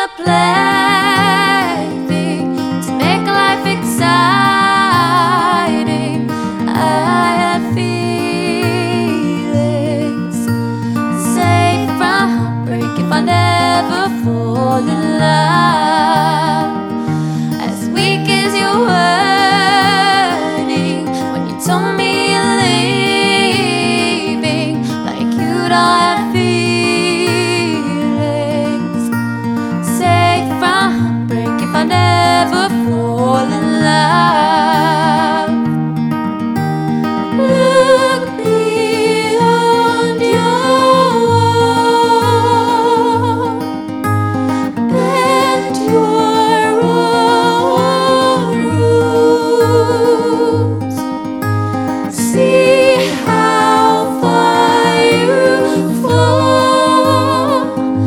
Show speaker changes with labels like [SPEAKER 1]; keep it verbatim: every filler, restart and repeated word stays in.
[SPEAKER 1] plaything to make life exciting. I have feelings safe from heartbreak if I never fall in love.